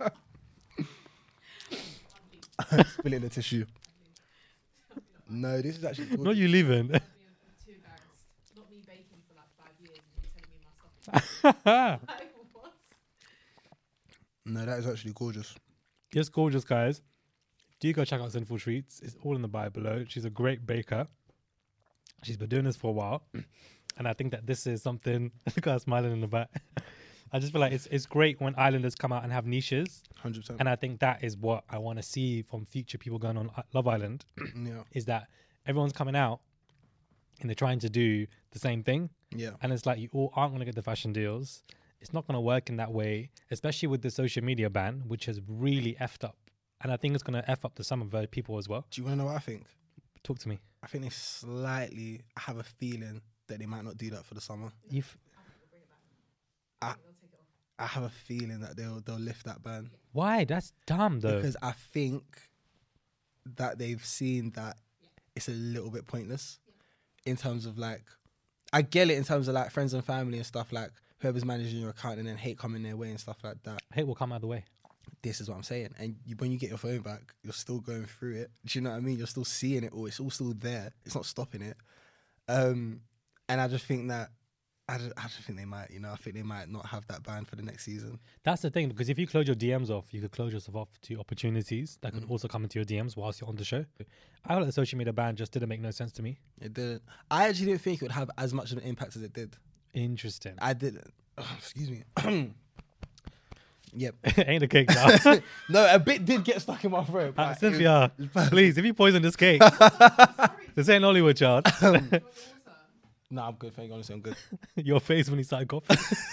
Spill it in the tissue. No, this is actually good. Not you leaving. Too embarrassed. Not me baking for like five years and you telling me my stuff. Like, what? No, that is actually gorgeous. It's gorgeous, guys. Do go check out Sinful Treats. It's all in the bio below. She's a great baker. She's been doing this for a while. And I think that this is something... Look at her smiling in the back. I just feel like it's it's great when islanders come out and have niches. one hundred percent. And I think that is what I want to see from future people going on Love Island. Yeah. Is that everyone's coming out and they're trying to do the same thing. Yeah. And it's like you all aren't going to get the fashion deals. it's not going to work in that way, especially with the social media ban, which has really effed up. And I think it's going to F up the some of the people as well. Do you want to know what I think? Talk to me. I think they slightly I have a feeling that they might not do that for the summer. You've, I, I have a feeling that they'll they'll lift that ban. Why? That's dumb though. Because I think that they've seen that it's a little bit pointless in terms of like, I get it in terms of like friends and family and stuff, like whoever's managing your account and then hate coming their way and stuff like that. Hate will come out of the way. This is what I'm saying. And you, when you get your phone back, you're still going through it. Do you know what I mean? You're still seeing it all. It's all still there. It's not stopping it. Um, and I just think that, I just, I just think they might, you know, I think they might not have that ban for the next season. That's the thing, because if you close your D Ms off, you could close yourself off to opportunities that could Mm. also come into your D Ms whilst you're on the show. I felt like the social media ban just didn't make no sense to me. It didn't. I actually didn't think it would have as much of an impact as it did. Interesting. I didn't. Oh, excuse me. Yep. Ain't a cake now. No, a bit did get stuck in my throat. Uh, but it Cynthia, was- please, if you poison this cake, this ain't Hollywood, child. No, I'm good. Thank you. Honestly, I'm good. Your face when you started coughing.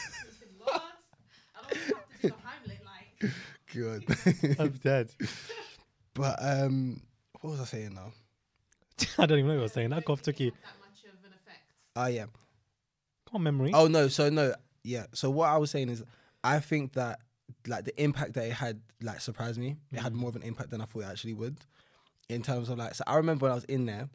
Good. I'm dead. But um, what was I saying now? I don't even know what I was saying. That cough took you. Oh yeah. Come on, memory. Oh no. So no. Yeah. So what I was saying is, I think that like the impact that it had like surprised me. It had more of an impact than I thought it actually would. In terms of like, so I remember when I was in there,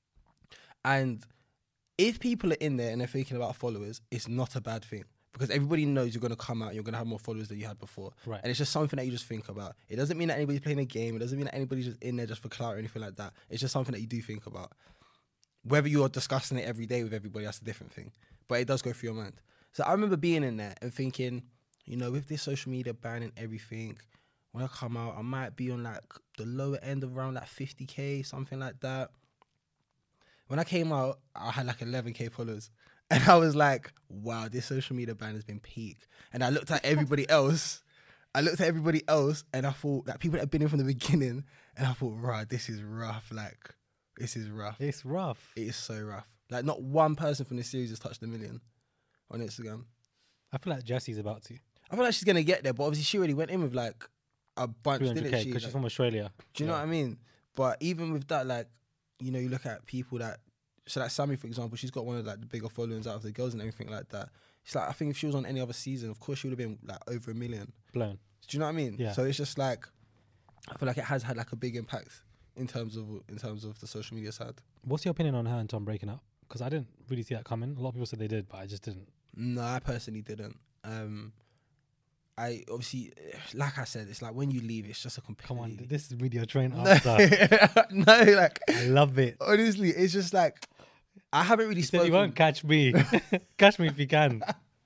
and if people are in there and they're thinking about followers, it's not a bad thing. Because everybody knows you're going to come out and you're going to have more followers than you had before. Right. And it's just something that you just think about. It doesn't mean that anybody's playing a game. It doesn't mean that anybody's just in there just for clout or anything like that. It's just something that you do think about. Whether you're discussing it every day with everybody, that's a different thing. But it does go through your mind. So I remember being in there and thinking, you know, with this social media ban and everything, when I come out, I might be on like the lower end of around like fifty K, something like that. When I came out, I had like eleven K followers. And I was like, wow, this social media ban has been peak. And I looked at everybody else. I looked at everybody else and I thought, like, people that have been in from the beginning, and I thought, right, this is rough. Like, this is rough. It's rough. It is so rough. Like, not one person from this series has touched a million on Instagram. I feel like Jessie's about to. I feel like she's going to get there, but obviously she already went in with like a bunch, didn't she? Because she's Like, from Australia. do you know Yeah. what I mean? But even with that, like, you know, you look at people that, so like Sammy, for example, she's got one of like the bigger followings out of the girls and everything like that. It's like, I think if she was on any other season, of course she would have been like over a million. Blown. Do you know what I mean? Yeah. So it's just like, I feel like it has had like a big impact in terms of in terms of the social media side. What's your opinion on her and Tom breaking up? Because I didn't really see that coming. A lot of people said they did, but I just didn't. No, I personally didn't. Um, I obviously, like I said, it's like when you leave, it's just a complete. Come on, this is media train No, answer. no, like I love it. honestly, it's just like I haven't really He said spoken. you won't catch me. Catch me if you can.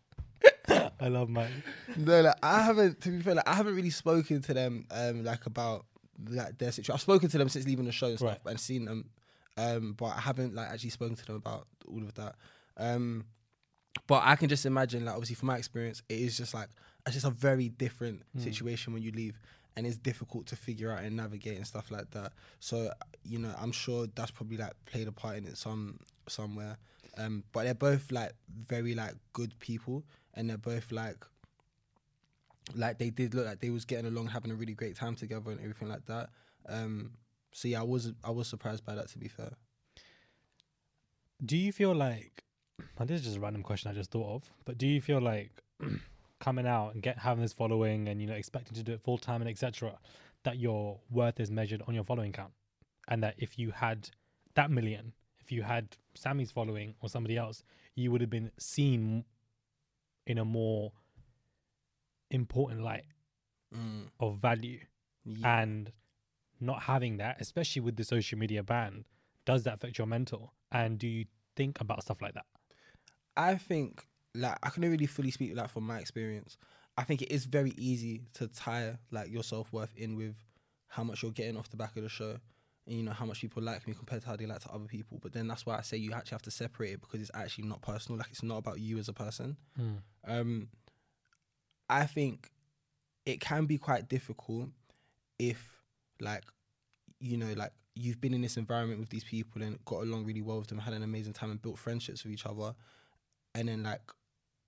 I love mine. No, like I haven't. To be fair, like I haven't really spoken to them, um, like about like their situation. I've spoken to them since leaving the show and stuff, Right. and seen them, um, but I haven't like actually spoken to them about all of that. Um, but I can just imagine, like obviously from my experience, it is just like it's just a very different Mm. situation when you leave, and it's difficult to figure out and navigate and stuff like that. So you know, I'm sure that's probably like played a part in it some somewhere. Um, but they're both like very like good people, and they're both like like they did look like they was getting along, having a really great time together and everything like that. Um, so yeah, I was I was surprised by that, to be fair. Do you feel like, and this is just a random question I just thought of, but do you feel like coming out and get having this following and, you know, expecting to do it full time and et cetera, that your worth is measured on your following count? And that if you had that million, if you had Sammy's following or somebody else, you would have been seen in a more important light Mm. of value. Yeah. And not having that, especially with the social media ban, does that affect your mental? And do you think about stuff like that? I think, like, I can only really fully speak like from my experience. I think it is very easy to tie like your self worth in with how much you're getting off the back of the show, and you know how much people like me compared to how they like to other people. But then that's why I say you actually have to separate it, because it's actually not personal. Like, it's not about you as a person. Mm. Um, I think it can be quite difficult if, like, you know, like you've been in this environment with these people and got along really well with them, had an amazing time and built friendships with each other, and then like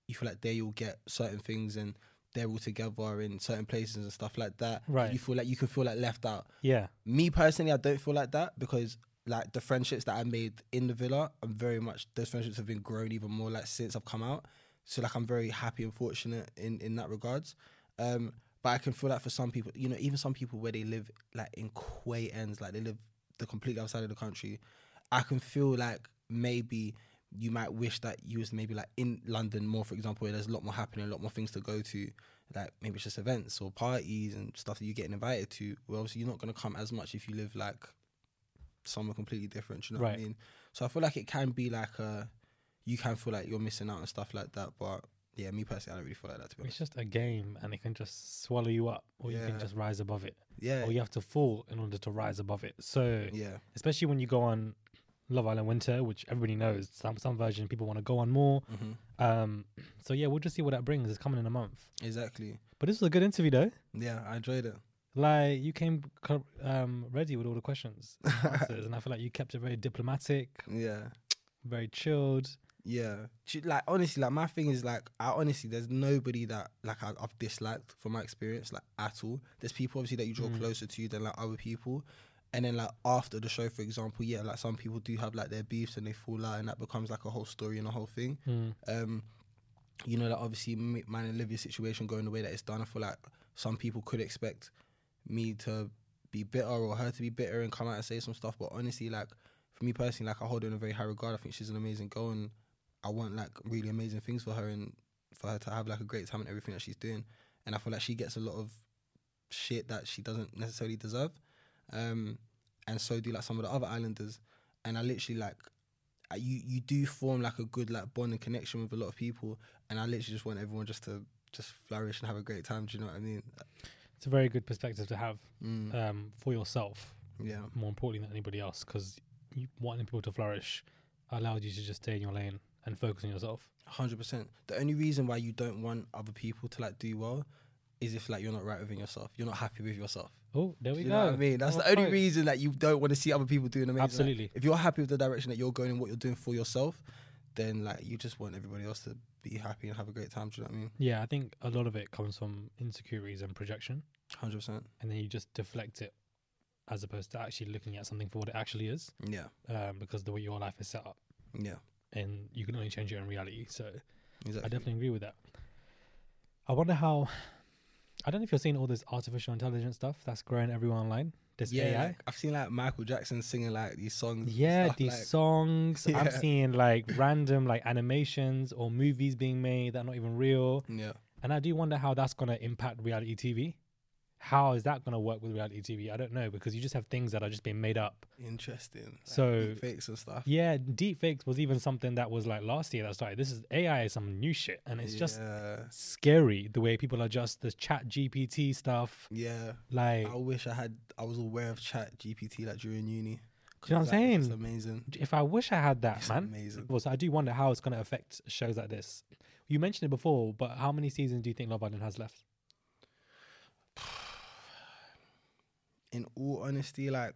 you feel like there you'll get certain things and they're all together in certain places and stuff like that. Right. You feel like you can feel like left out. Yeah. Me personally, I don't feel like that because like the friendships that I made in the villa, I'm very much, those friendships have been grown even more like since I've come out. So like I'm very happy and fortunate in, in that regards. Um, but I can feel like for some people, you know, even some people where they live like in Quay ends, like they live the completely outside of the country, I can feel like maybe you might wish that you was maybe like in London more, for example, where there's a lot more happening, a lot more things to go to, like maybe it's just events or parties and stuff that you're getting invited to. Well, obviously you're not going to come as much if you live like somewhere completely different, do you know Right. what I mean? So I feel like it can be like a, you can feel like you're missing out and stuff like that, but yeah, me personally, I don't really feel like that, to be It's honest. just a game, and it can just swallow you up, or you Yeah. can just rise above it. Yeah. Or you have to fall in order to rise above it. So, Yeah. especially when you go on Love Island Winter, which everybody knows, some some version people want to go on more. Mhm. Um, so yeah, we'll just see what that brings. It's coming in a month. Exactly. But this was a good interview, though. Yeah, I enjoyed it. Like you came co- um, ready with all the questions, and answers, and I feel like you kept it very diplomatic, Yeah. very chilled. Yeah. Do you- Like, honestly, like, my thing is, like, I honestly, there's nobody that, like, I, I've disliked from my experience, like, at all. There's people, obviously, that you draw Mm. closer to you than, like, other people. And then, like, after the show, for example, yeah, like, some people do have, like, their beefs and they fall out, and that becomes, like, a whole story and a whole thing. Mm. Um, you know, like, obviously, m- mine and Olivia's situation going the way that it's done, I feel like some people could expect me to be bitter or her to be bitter and come out and say some stuff. But honestly, like, for me personally, like, I hold her in a very high regard. I think she's an amazing girl, and I want, like, really amazing things for her and for her to have, like, a great time in everything that she's doing. And I feel like she gets a lot of shit that she doesn't necessarily deserve. Um, and so do, like, some of the other islanders. And I literally, like, I- you you do form, like, a good, like, bond and connection with a lot of people. And I literally just want everyone just to just flourish and have a great time. Do you know what I mean? It's a very good perspective to have Mm. um, for yourself. Yeah. More importantly than anybody else, because you wanting people to flourish allowed you to just stay in your lane and focus on yourself. one hundred percent. The only reason why you don't want other people to, like, do well is if, like, you're not right within yourself. You're not happy with yourself. Oh, there we Do you go. know what I mean? That's Oh, the only point. reason that you don't want to see other people doing amazing. Like, Absolutely. if you're happy with the direction that you're going and what you're doing for yourself, then, like, you just want everybody else to be happy and have a great time. Do you know what I mean? Yeah, I think a lot of it comes from insecurities and projection, one hundred percent. and then you just deflect it as opposed to actually looking at something for what it actually is. Yeah. Um, because the way your life is set up, Yeah. and you can only change it in reality. So Exactly. I definitely agree with that. I wonder how. I don't know if you're seeing all this artificial intelligence stuff that's growing everyone online. This Yeah, A I. like, I've seen, like, Michael Jackson singing, like, these songs. and Yeah, stuff, these like- songs. I'm Yeah. seeing like random like animations or movies being made that are not even real. Yeah. And I do wonder how that's going to impact reality T V. How is that going to work with reality T V? I don't know, because you just have things that are just being made up. Interesting. Like, So fakes and stuff. yeah, deepfakes was even something that was like last year that started. This is A I is some new shit, and it's just Yeah. scary the way people are just the Chat G P T stuff. Yeah. Like, I wish I had, I was aware of Chat G P T, like, during uni. do you know what I'm It's saying? amazing. If I wish I had that, It's man. amazing. Well, so I do wonder how it's going to affect shows like this. You mentioned it before, but how many seasons do you think Love Island has left? In all honesty, like,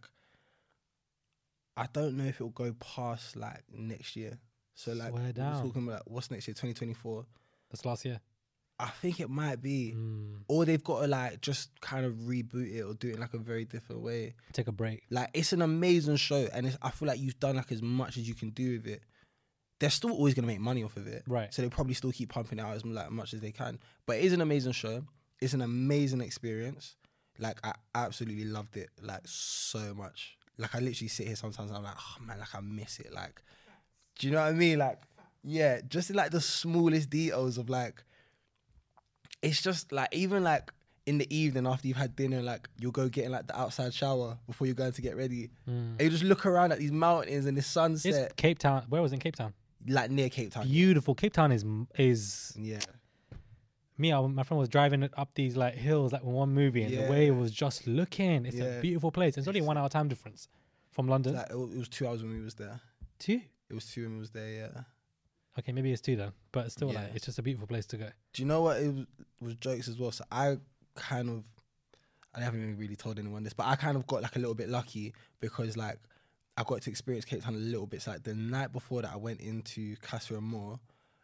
I don't know if it'll go past, like, next year. So, like, Swear we're down. talking about what's next year, twenty twenty-four. That's last year. I think it might be, Mm. or they've got to, like, just kind of reboot it or do it in, like, a very different way. Take a break. Like, it's an amazing show, and it's, I feel like you've done, like, as much as you can do with it. They're still always going to make money off of it. Right. So they probably still keep pumping it out as, like, much as they can. But it is an amazing show. It's an amazing experience. Like, I absolutely loved it, like, so much. Like, I literally sit here sometimes and I'm like, oh, man, like, I miss it. Like, do you know what I mean? Like, yeah, just in, like, the smallest details of, like, it's just, like, even, like, in the evening after you've had dinner, like, you'll go get in, like, the outside shower before you're going to get ready. Mm. And you just look around at these mountains and the It's sunset, Cape Town. Where was it in Cape Town? like, near Cape Town. Beautiful. Cape Town is is Yeah. me. I, my friend was driving it up these like hills like in one movie, and the way it Yeah. was just looking. It's Yeah. a beautiful place. It's only one hour time difference from London. Like, it wa- it was two hours when we was there. Two. It was two when we was there, yeah. Okay, maybe it's two then, but it's still like Yeah. it's just a beautiful place to go. Do you know what? It was, was jokes as well. So I kind of, I haven't even really told anyone this, but I kind of got, like, a little bit lucky because, like, I got to experience Cape Town a little bit. So, like, the night before that I went into Casa Amor,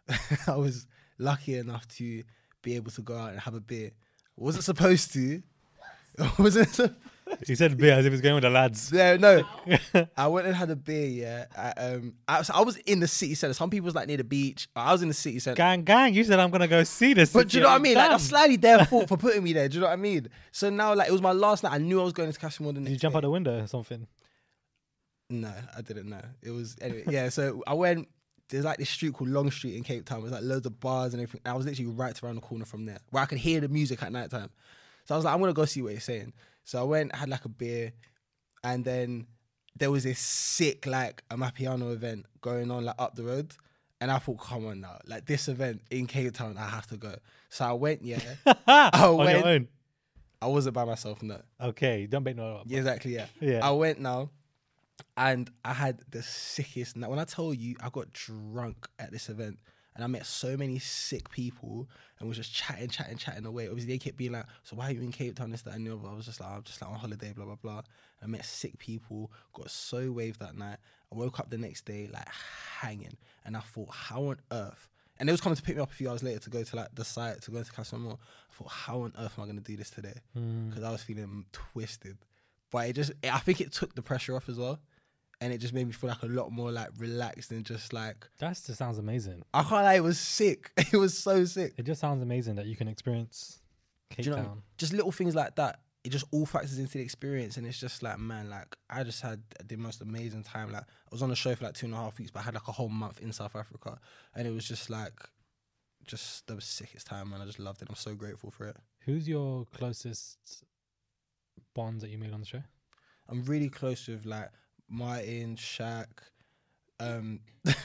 I was lucky enough to be able to go out and have a beer. Wasn't supposed to. Wasn't. Su- He said beer as if he's going with the lads. No, no. I went and had a beer. Yeah, I, um, I was, I was in the city centre. Some people was like near the beach. I was in the city centre. Gang, gang. You said I'm gonna go see this. But do you know what I mean? Like, Damn. that's slightly their fault for putting me there. Do you know what I mean? So now, like, it was my last night. I knew I was going to Cashmore the next Did you jump day. out the window or something? No, I didn't know. It was anyway. Yeah, so I went. There's like this street called Long Street in Cape Town. There's like loads of bars and everything. And I was literally right around the corner from there, where I could hear the music at night time. So I was like, I'm gonna go see what he's saying. So I went, had like a beer, and then there was this sick like a Mapiano event going on like up the road. And I thought, come on now, like this event in Cape Town, I have to go. So I went, yeah. I On went. your own. I wasn't by myself, no. Okay, don't make no up. Yeah, exactly, yeah. Yeah. I went now, and I had the sickest night. When I tell you, I got drunk at this event, and I met so many sick people, and was just chatting, chatting, chatting away. Obviously, they kept being like, "So why are you in Cape Town?" This, that, and the other. I was just like, "I'm just like on holiday, blah blah blah." I met sick people, got so waved that night. I woke up the next day like hanging, and I thought, how on earth? And they was coming to pick me up a few hours later to go to like the site to go to Cashmore. I thought, how on earth am I going to do this today? Because I was feeling twisted. But it just, I think it took the pressure off as well, and it just made me feel like a lot more like relaxed and just like. That just sounds amazing. I can't lie, it was sick. It was so sick. It just sounds amazing that you can experience Cape Do you know what I Town. mean? Just little things like that. It just all factors into the experience, and it's just like, man, like I just had the most amazing time. Like I was on the show for like two and a half weeks, but I had like a whole month in South Africa, and it was just like, just the sickest time, man. I just loved it. I'm so grateful for it. Who's your closest bonds that you made on the show? I'm really close with like Martin, Shaq. Um,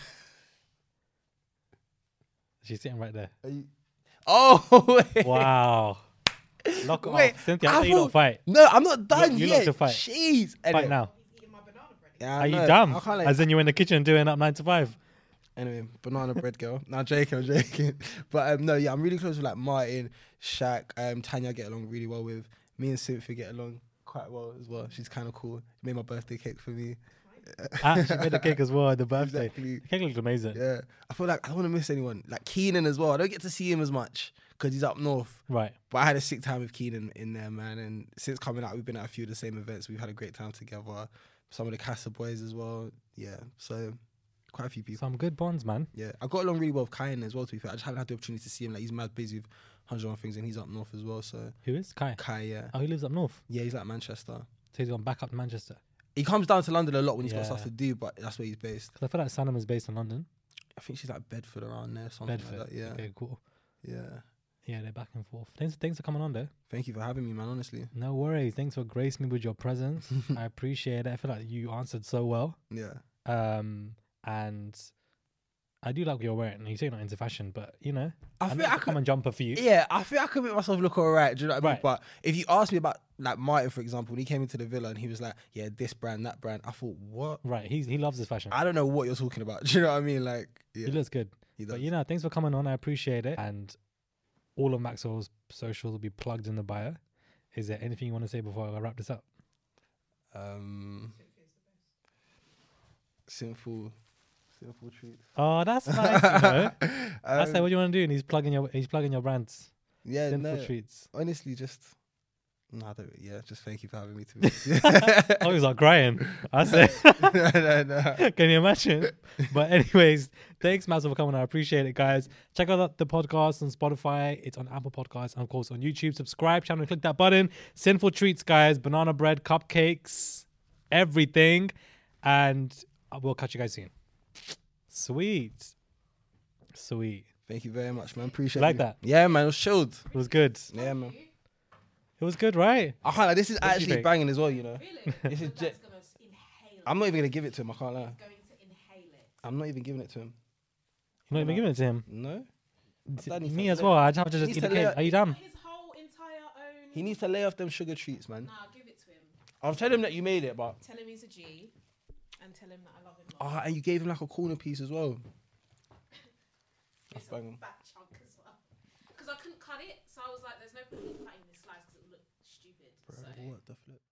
She's sitting right there. oh, wait. Wow. Lock it Wait, off. Cynthia, I after you thought- don't fight. No, I'm not done You- you yet. lot to fight. Jeez. Anyway. Fight now. Yeah, I Are you know. dumb? I can't, like- As in you're in the kitchen doing up nine to five. Anyway, banana bread girl. Nah, joking, I'm joking. But um, no, yeah, I'm really close with like Martin, Shaq, um, Tanya I get along really well with. Me and Cynthia get along quite well as well. She's kind of cool. She made my birthday cake for me. Ah, she made the cake as well at the birthday. Exactly. The cake looked amazing. Yeah. I feel like I don't want to miss anyone. Like Keenan as well. I don't get to see him as much because he's up north. Right. But I had a sick time with Keenan in there, man. And since coming out, we've been at a few of the same events. We've had a great time together. Some of the Casa boys as well. Yeah. So quite a few people. Some good bonds, man. Yeah, I got along really well with Kyan as well, to be fair. I just haven't had the opportunity to see him. Like, he's mad busy with one hundred and one things, and he's up north as well, so. Who is? Kai? Kai, yeah. Oh, he lives up north? Yeah, he's like Manchester. So he's gone back up to Manchester? He comes down to London a lot when he's got Yeah. stuff to do, but that's where he's based. Because I feel like Sanam is based in London. I think she's like Bedford around there, something Bedford. like that, yeah. Okay, cool. Yeah. Yeah, they're back and forth. Thanks, thanks for coming on, though. Thank you for having me, man, honestly. No worries. Thanks for gracing me with your presence. I appreciate it. I feel like you answered so well. Yeah. Um, and I do like what you're wearing. You say you're not into fashion, but you know, I I feel think I I come and jumper for you. Yeah, I feel I could make myself look alright. Do you know what I mean? Right. But if you ask me about like Martin, for example, when he came into the villa and he was like, "Yeah, this brand, that brand," I thought, "What?" Right. He's he loves his fashion. I don't know what you're talking about. Do you know what I mean? Like, yeah. He looks good. He But does. you know, thanks for coming on. I appreciate it. And all of Maxwell's socials will be plugged in the bio. Is there anything you want to say before I wrap this up? Um, sinful, sinful treats. Oh, that's nice. You know? That's Um, like what you want to do, and he's plugging your he's plugging your brands. Yeah, Sinful no, treats. honestly, just no, I don't. Yeah, just thank you for having me. To be Oh, he's like crying. I say, no, no, no. can you imagine? But anyways, thanks, Maxwell, for coming. I appreciate it, guys. Check out the podcast on Spotify. It's on Apple Podcasts and of course on YouTube. Subscribe, channel, click that button. Sinful treats, guys. Banana bread, cupcakes, everything, and we'll catch you guys soon. Sweet, sweet. Thank you very much, man. Appreciate Like it. that? Yeah, man. It was chilled. It was good. Yeah, man. It was good, right? I can't lie. This is What do you actually think? banging as well. You know. Really? This is. Dad's Ge- gonna s- inhale. I'm not even gonna give it to him. I can't lie. Going to inhale it. I'm not even giving it to him. You're not even giving it to him. No. D- Dad needs Me to as lay- well. I just have to he just needs eat to the lay cake. out- Are you dumb? His whole entire own. He needs to lay off them sugar treats, man. Nah, give it to him. I'll tell him that you made it, but Tell him he's a G, and tell him that I love him. ah, and you gave him like a corner piece as well. That's It's a banging. fat chunk as well. Because I couldn't cut it, so I was like, "There's no point in cutting this slice because it would look stupid." Bro, so. what the flip?